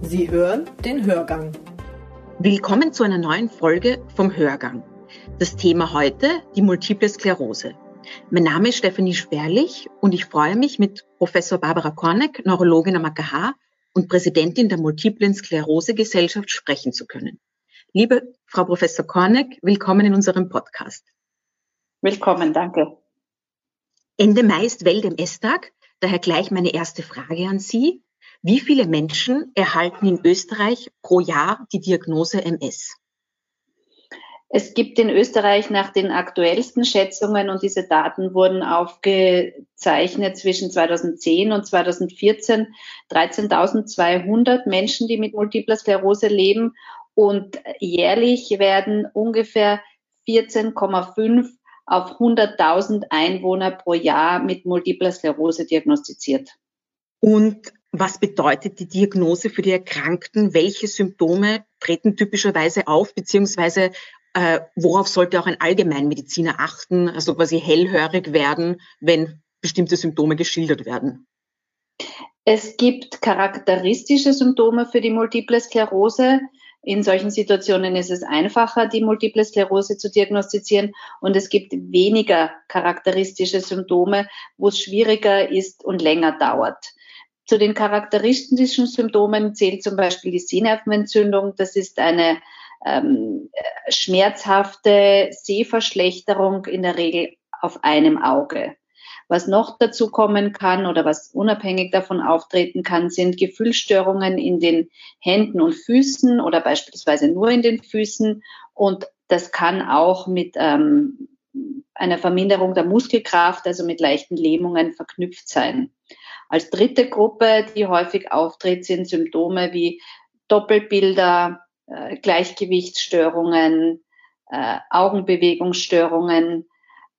Sie hören den Hörgang. Willkommen zu einer neuen Folge vom Hörgang. Das Thema heute, die Multiple Sklerose. Mein Name ist Stefanie Sperlich und ich freue mich, mit Professor Barbara Korneck, Neurologin am AKH und Präsidentin der Multiplen Sklerose Gesellschaft, sprechen zu können. Liebe Frau Professor Korneck, willkommen in unserem Podcast. Willkommen, danke. Ende Mai ist Welt-MS-Tag, daher gleich meine erste Frage an Sie. Wie viele Menschen erhalten in Österreich pro Jahr die Diagnose MS? Es gibt in Österreich nach den aktuellsten Schätzungen, und diese Daten wurden aufgezeichnet zwischen 2010 und 2014, 13.200 Menschen, die mit Multipler Sklerose leben, und jährlich werden ungefähr 14,5 auf 100.000 Einwohner pro Jahr mit Multipler Sklerose diagnostiziert. Und was bedeutet die Diagnose für die Erkrankten? Welche Symptome treten typischerweise auf, beziehungsweise worauf sollte auch ein Allgemeinmediziner achten, also quasi hellhörig werden, wenn bestimmte Symptome geschildert werden? Es gibt charakteristische Symptome für die Multiple Sklerose. In solchen Situationen ist es einfacher, die Multiple Sklerose zu diagnostizieren, und es gibt weniger charakteristische Symptome, wo es schwieriger ist und länger dauert. Zu den charakteristischen Symptomen zählt zum Beispiel die Sehnervenentzündung. Das ist eine schmerzhafte Sehverschlechterung, in der Regel auf einem Auge. Was noch dazu kommen kann oder was unabhängig davon auftreten kann, sind Gefühlsstörungen in den Händen und Füßen oder beispielsweise nur in den Füßen. Und das kann auch mit einer Verminderung der Muskelkraft, also mit leichten Lähmungen, verknüpft sein. Als dritte Gruppe, die häufig auftritt, sind Symptome wie Doppelbilder, Gleichgewichtsstörungen, Augenbewegungsstörungen.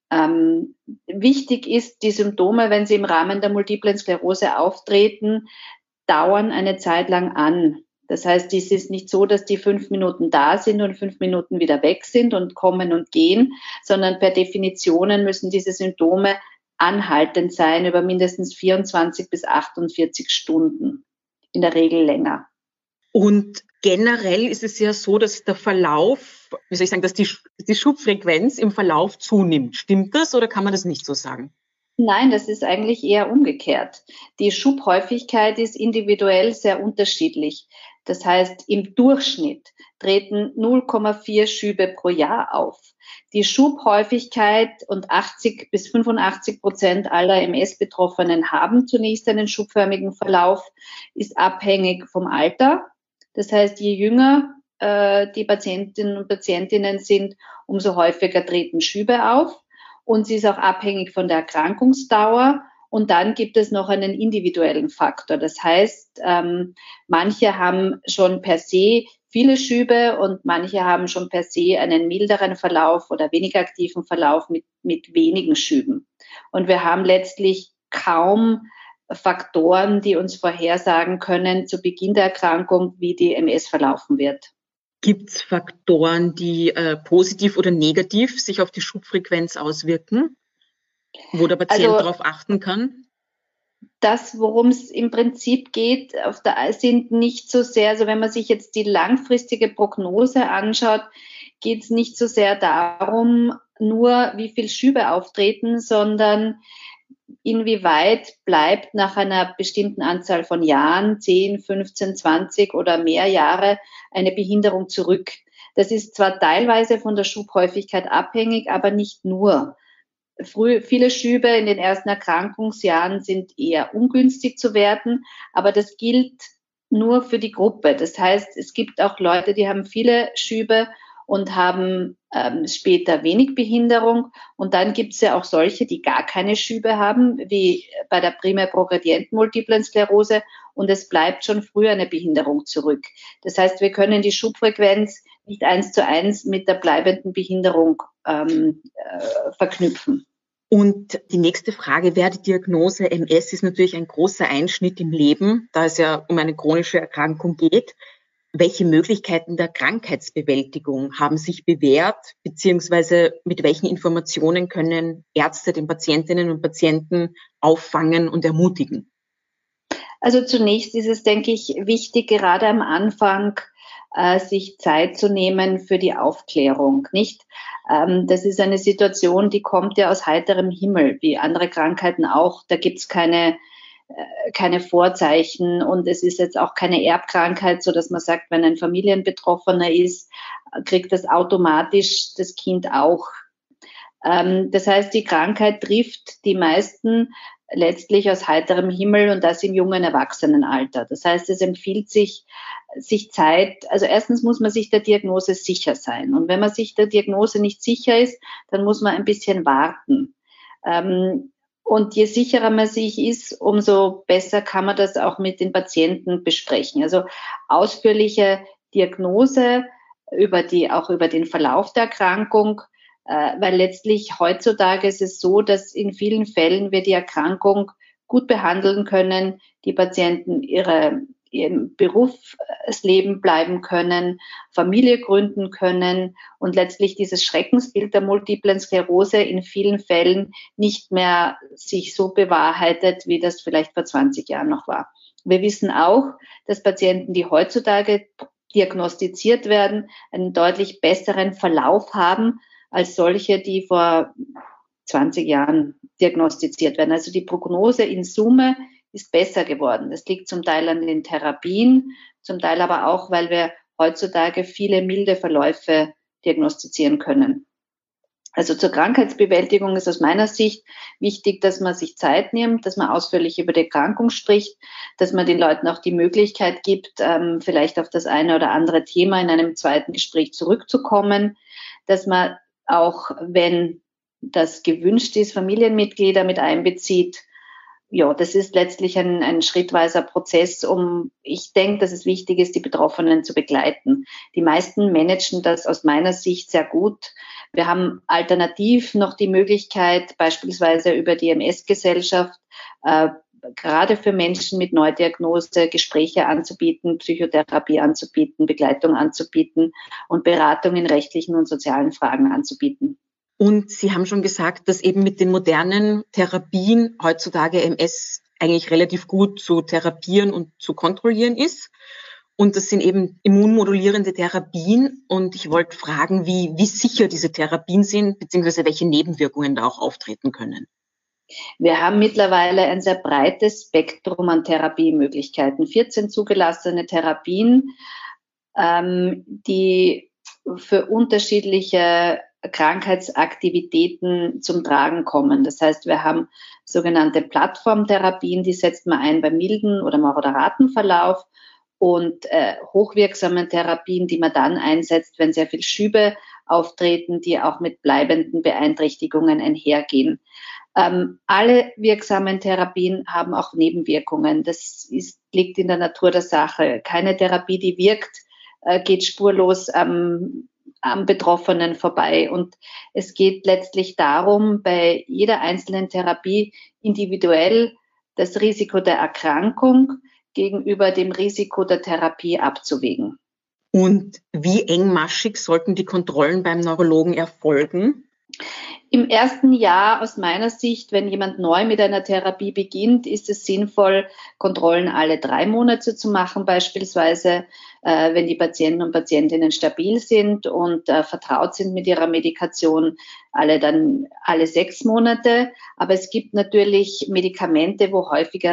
Wichtig ist, die Symptome, wenn sie im Rahmen der Multiplen Sklerose auftreten, dauern eine Zeit lang an. Das heißt, es ist nicht so, dass die 5 Minuten da sind und 5 Minuten wieder weg sind und kommen und gehen, sondern per Definition müssen diese Symptome anhaltend sein über mindestens 24 bis 48 Stunden, in der Regel länger. Und generell ist es ja so, dass der Verlauf, dass die Schubfrequenz im Verlauf zunimmt. Stimmt das oder kann man das nicht so sagen? Nein, das ist eigentlich eher umgekehrt. Die Schubhäufigkeit ist individuell sehr unterschiedlich. Das heißt, im Durchschnitt treten 0,4 Schübe pro Jahr auf. Die Schubhäufigkeit, und 80 bis 85% aller MS-Betroffenen haben zunächst einen schubförmigen Verlauf, ist abhängig vom Alter. Das heißt, je jünger die Patientinnen und Patientinnen sind, umso häufiger treten Schübe auf. Und sie ist auch abhängig von der Erkrankungsdauer. Und dann gibt es noch einen individuellen Faktor. Das heißt, manche haben schon per se viele Schübe und manche haben schon per se einen milderen Verlauf oder weniger aktiven Verlauf mit wenigen Schüben. Und wir haben letztlich kaum Faktoren, die uns vorhersagen können zu Beginn der Erkrankung, wie die MS verlaufen wird. Gibt es Faktoren, die positiv oder negativ sich auf die Schubfrequenz auswirken, wo der Patient darauf achten kann? Das, worum es im Prinzip geht, sind nicht so sehr, also wenn man sich jetzt die langfristige Prognose anschaut, geht es nicht so sehr darum, nur wie viel Schübe auftreten, sondern inwieweit bleibt nach einer bestimmten Anzahl von Jahren, 10, 15, 20 oder mehr Jahre, eine Behinderung zurück. Das ist zwar teilweise von der Schubhäufigkeit abhängig, aber nicht nur. Viele Schübe in den ersten Erkrankungsjahren sind eher ungünstig zu werten, aber das gilt nur für die Gruppe. Das heißt, es gibt auch Leute, die haben viele Schübe und haben später wenig Behinderung. Und dann gibt es ja auch solche, die gar keine Schübe haben, wie bei der primär progredienten Multiplen Sklerose, und es bleibt schon früher eine Behinderung zurück. Das heißt, wir können die Schubfrequenz nicht 1:1 mit der bleibenden Behinderung verknüpfen. Und die nächste Frage wäre, die Diagnose MS ist natürlich ein großer Einschnitt im Leben, da es ja um eine chronische Erkrankung geht. Welche Möglichkeiten der Krankheitsbewältigung haben sich bewährt, beziehungsweise mit welchen Informationen können Ärzte den Patientinnen und Patienten auffangen und ermutigen? Also zunächst ist es, denke ich, wichtig, gerade am Anfang sich Zeit zu nehmen für die Aufklärung, nicht? Das ist eine Situation, die kommt ja aus heiterem Himmel, wie andere Krankheiten auch. Da gibt's keine Vorzeichen und es ist jetzt auch keine Erbkrankheit, so dass man sagt, wenn ein Familienbetroffener ist, kriegt das automatisch das Kind auch. Das heißt, die Krankheit trifft die meisten letztlich aus heiterem Himmel und das im jungen Erwachsenenalter. Das heißt, es empfiehlt sich Zeit, also erstens muss man sich der Diagnose sicher sein. Und wenn man sich der Diagnose nicht sicher ist, dann muss man ein bisschen warten. Und je sicherer man sich ist, umso besser kann man das auch mit den Patienten besprechen. Also ausführliche Diagnose auch über den Verlauf der Erkrankung, weil letztlich heutzutage ist es so, dass in vielen Fällen wir die Erkrankung gut behandeln können, die Patienten ihrem Berufsleben bleiben können, Familie gründen können und letztlich dieses Schreckensbild der multiplen Sklerose in vielen Fällen nicht mehr sich so bewahrheitet, wie das vielleicht vor 20 Jahren noch war. Wir wissen auch, dass Patienten, die heutzutage diagnostiziert werden, einen deutlich besseren Verlauf haben als solche, die vor 20 Jahren diagnostiziert werden. Also die Prognose in Summe ist besser geworden. Das liegt zum Teil an den Therapien, zum Teil aber auch, weil wir heutzutage viele milde Verläufe diagnostizieren können. Also zur Krankheitsbewältigung ist aus meiner Sicht wichtig, dass man sich Zeit nimmt, dass man ausführlich über die Erkrankung spricht, dass man den Leuten auch die Möglichkeit gibt, vielleicht auf das eine oder andere Thema in einem zweiten Gespräch zurückzukommen, dass man auch, wenn das gewünscht ist, Familienmitglieder mit einbezieht. Ja, das ist letztlich ein schrittweiser Prozess, ich denke, dass es wichtig ist, die Betroffenen zu begleiten. Die meisten managen das aus meiner Sicht sehr gut. Wir haben alternativ noch die Möglichkeit, beispielsweise über die MS-Gesellschaft, gerade für Menschen mit Neudiagnose Gespräche anzubieten, Psychotherapie anzubieten, Begleitung anzubieten und Beratung in rechtlichen und sozialen Fragen anzubieten. Und Sie haben schon gesagt, dass eben mit den modernen Therapien heutzutage MS eigentlich relativ gut zu therapieren und zu kontrollieren ist. Und das sind eben immunmodulierende Therapien. Und ich wollte fragen, wie sicher diese Therapien sind, beziehungsweise welche Nebenwirkungen da auch auftreten können. Wir haben mittlerweile ein sehr breites Spektrum an Therapiemöglichkeiten. 14 zugelassene Therapien, die für unterschiedliche Krankheitsaktivitäten zum Tragen kommen. Das heißt, wir haben sogenannte Plattformtherapien, die setzt man ein bei milden oder moderaten Verlauf und hochwirksamen Therapien, die man dann einsetzt, wenn sehr viel Schübe auftreten, die auch mit bleibenden Beeinträchtigungen einhergehen. Alle wirksamen Therapien haben auch Nebenwirkungen. Das liegt in der Natur der Sache. Keine Therapie, die wirkt, geht spurlos am Betroffenen vorbei. Und es geht letztlich darum, bei jeder einzelnen Therapie individuell das Risiko der Erkrankung gegenüber dem Risiko der Therapie abzuwägen. Und wie engmaschig sollten die Kontrollen beim Neurologen erfolgen? Im ersten Jahr aus meiner Sicht, wenn jemand neu mit einer Therapie beginnt, ist es sinnvoll, Kontrollen alle 3 Monate zu machen, beispielsweise, wenn die Patienten und Patientinnen stabil sind und vertraut sind mit ihrer Medikation, alle 6 Monate. Aber es gibt natürlich Medikamente, wo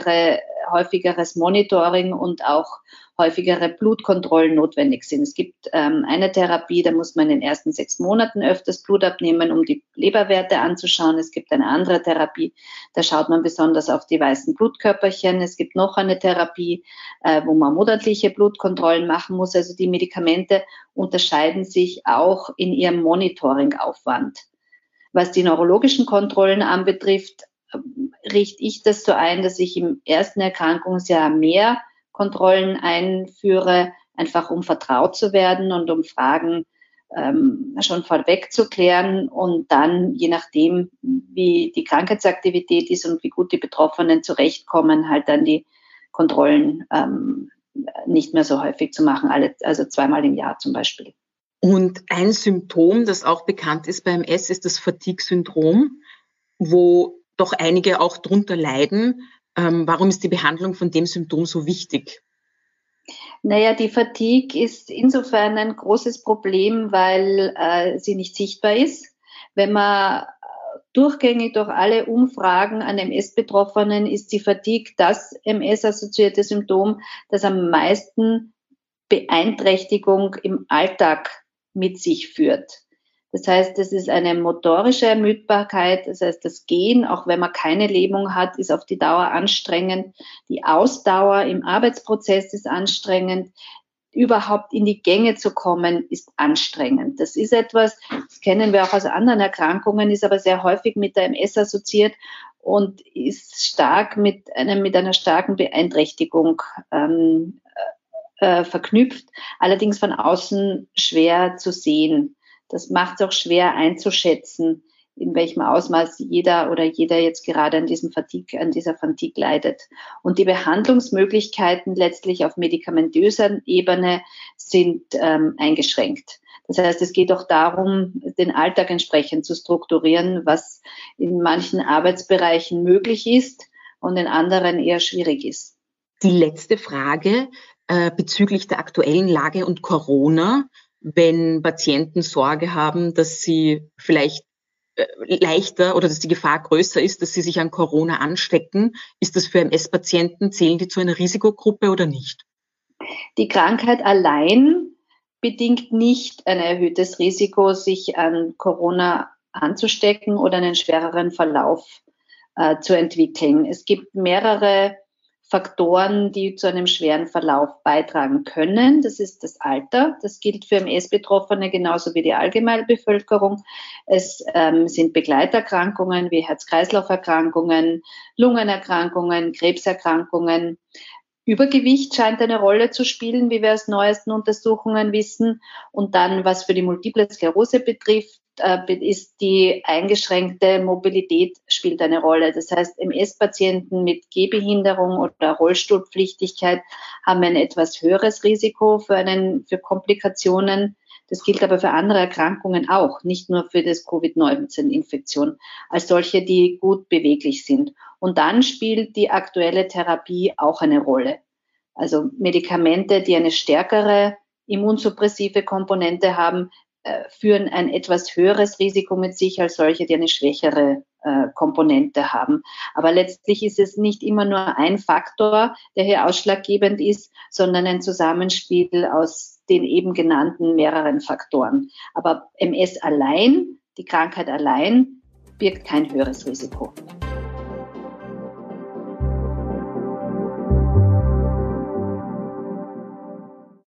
häufigeres Monitoring und auch häufigere Blutkontrollen notwendig sind. Es gibt eine Therapie, da muss man in den ersten 6 Monaten öfters Blut abnehmen, um die Leberwerte anzuschauen. Es gibt eine andere Therapie, da schaut man besonders auf die weißen Blutkörperchen. Es gibt noch eine Therapie, wo man monatliche Blutkontrollen machen muss. Also die Medikamente unterscheiden sich auch in ihrem Monitoringaufwand. Was die neurologischen Kontrollen anbetrifft, richte ich das so ein, dass ich im ersten Erkrankungsjahr mehr Kontrollen einführe, einfach um vertraut zu werden und um Fragen schon vorweg zu klären und dann, je nachdem, wie die Krankheitsaktivität ist und wie gut die Betroffenen zurechtkommen, halt dann die Kontrollen nicht mehr so häufig zu machen, also 2-mal im Jahr zum Beispiel. Und ein Symptom, das auch bekannt ist beim MS, ist das Fatigue-Syndrom, wo doch einige auch drunter leiden. Warum ist die Behandlung von dem Symptom so wichtig? Naja, die Fatigue ist insofern ein großes Problem, weil sie nicht sichtbar ist. Wenn man durchgängig durch alle Umfragen an MS-Betroffenen ist die Fatigue das MS-assoziierte Symptom, das am meisten Beeinträchtigung im Alltag mit sich führt. Das heißt, es ist eine motorische Ermüdbarkeit, das heißt, das Gehen, auch wenn man keine Lähmung hat, ist auf die Dauer anstrengend. Die Ausdauer im Arbeitsprozess ist anstrengend. Überhaupt in die Gänge zu kommen, ist anstrengend. Das ist etwas, das kennen wir auch aus anderen Erkrankungen, ist aber sehr häufig mit der MS assoziiert und ist stark mit einer starken Beeinträchtigung verknüpft, allerdings von außen schwer zu sehen. Das macht es auch schwer einzuschätzen, in welchem Ausmaß jeder jetzt gerade an dieser Fatigue leidet. Und die Behandlungsmöglichkeiten letztlich auf medikamentöser Ebene sind eingeschränkt. Das heißt, es geht auch darum, den Alltag entsprechend zu strukturieren, was in manchen Arbeitsbereichen möglich ist und in anderen eher schwierig ist. Die letzte Frage bezüglich der aktuellen Lage und Corona. Wenn Patienten Sorge haben, dass sie vielleicht leichter oder dass die Gefahr größer ist, dass sie sich an Corona anstecken, ist das für MS-Patienten, zählen die zu einer Risikogruppe oder nicht? Die Krankheit allein bedingt nicht ein erhöhtes Risiko, sich an Corona anzustecken oder einen schwereren Verlauf zu entwickeln. Es gibt mehrere Faktoren, die zu einem schweren Verlauf beitragen können. Das ist das Alter. Das gilt für MS-Betroffene genauso wie die Allgemeinbevölkerung. Es sind Begleiterkrankungen wie Herz-Kreislauf-Erkrankungen, Lungenerkrankungen, Krebserkrankungen. Übergewicht scheint eine Rolle zu spielen, wie wir aus neuesten Untersuchungen wissen. Und dann, was für die Multiple Sklerose betrifft, ist die eingeschränkte Mobilität spielt eine Rolle. Das heißt, MS-Patienten mit Gehbehinderung oder Rollstuhlpflichtigkeit haben ein etwas höheres Risiko für Komplikationen. Das gilt aber für andere Erkrankungen auch, nicht nur für das Covid-19-Infektion, als solche, die gut beweglich sind. Und dann spielt die aktuelle Therapie auch eine Rolle. Also Medikamente, die eine stärkere immunsuppressive Komponente haben, führen ein etwas höheres Risiko mit sich als solche, die eine schwächere Komponente haben. Aber letztlich ist es nicht immer nur ein Faktor, der hier ausschlaggebend ist, sondern ein Zusammenspiel aus den eben genannten mehreren Faktoren. Aber MS allein, die Krankheit allein, birgt kein höheres Risiko.